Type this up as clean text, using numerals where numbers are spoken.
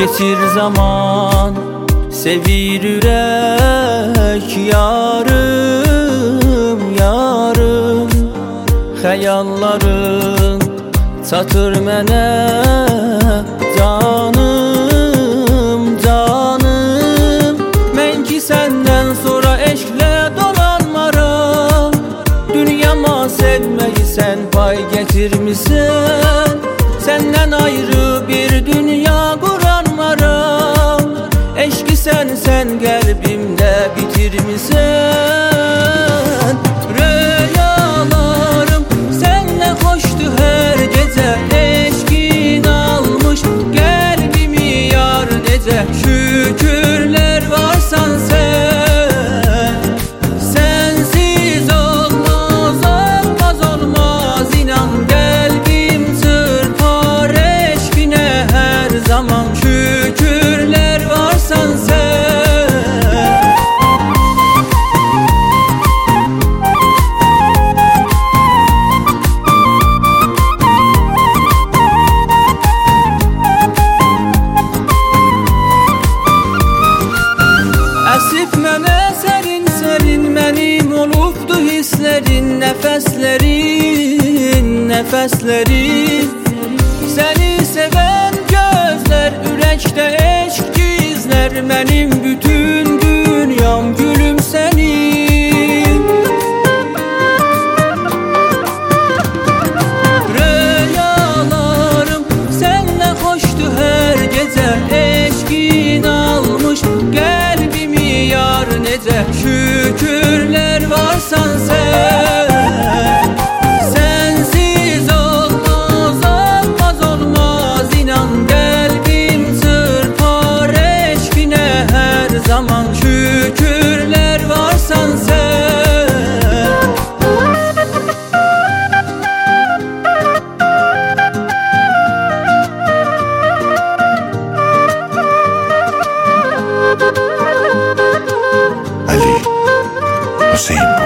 Geçir zaman, sevir ürək yarım, yarım. Xəyalların çatır mənə canım, canım. Mən ki səndən sonra eşqlə dolanmaram. Dünyama sevməyi sən pay gətirmisən. Səndən ayrı bir dünya quranmaram. Eşqi sən qəlbimdə bitirmisən. Rüyalarım sənlə xoşdu hər gecə. Eşqin almış qəlbimi yar necə. Şükürlər varsan sən. Sənsiz olmaz, olmaz, olmaz. İnan qəlbim çırpar eşqinə hər zaman. Şükürlər varsan sən. Əsif mənə sərin, sərin mənim olubdu hisslərin. Nəfəslərin, nəfəslərin. Səni sevən gözlər, ürəkdə eşq gizlər. Mənim bütün dünyam gülüm sənin. Rüyalarım sənlə xoşdu hər gecə. Eşqin almış qəlbimi yar necə. Şükürlər varsan sən. Sənsiz olmaz, olmaz, olmaz. İnan qəlbim çırpar eşqinə hər zaman. Şükürlər varsan sən. Ali Hüseyin